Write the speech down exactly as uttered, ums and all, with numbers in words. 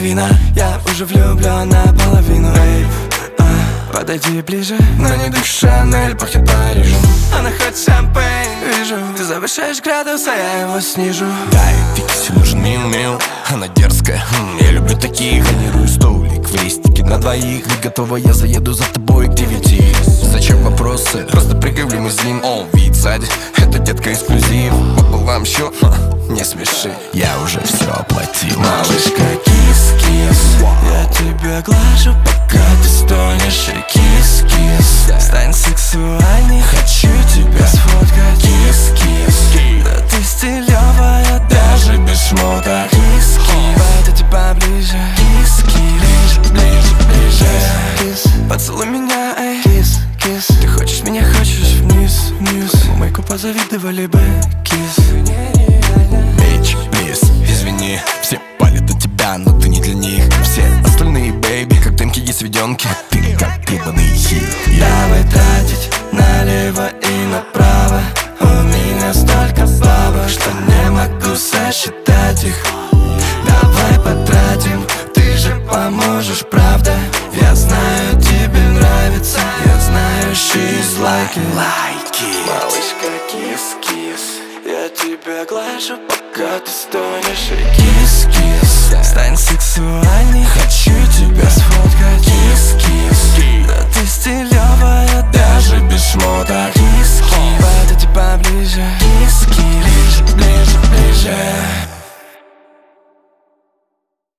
половина. Я уже влюблен наполовину. Эй, а, подойди ближе. Но не дух Шанель, пахнет Парижем. Она хоть шампейн, вижу. Ты завышаешь градус, а я его снижу. Дай фикси, нужен мил-мил. Она дерзкая, хм, я люблю таких. Бронирую столик в рестике на двоих. Ведь готова, я заеду за тобой к девяти. Зачем вопросы? Просто прыгай в лимузин. О, вид сзади, это детка эксклюзив. Пополам счет, ха, не смеши. Я уже все оплатил. Малышка, кис-кис, я тебя глажу, пока ты стонешь. И кис-кис, стань сексуальной, хочу тебя сфоткать. Кис-кис, да ты стилевая, даже без шмота. Кис-кис, подойди поближе. Кис-кис, ближе, ближе, ближе. Кис, поцелуй меня, эй. Кис-кис, ты хочешь меня, хочешь вниз, вниз. Майку позавидовали бы. Кис, Bitch, please, извини, все палят от тебя, но ты не для них. Все остальные, бэйби, как дымки и сведенки. Ты как гребаный хит. давай тратить налево и направо. У меня столько бабок, что не могу сосчитать их. Давай потратим, ты же поможешь, правда? Я знаю, тебе нравится. Я знаю, she's like it. Малышка, кис-кис, я тебя глажу, пока ты стонешь. И кис-кис, стань сексуальной, хочу тебя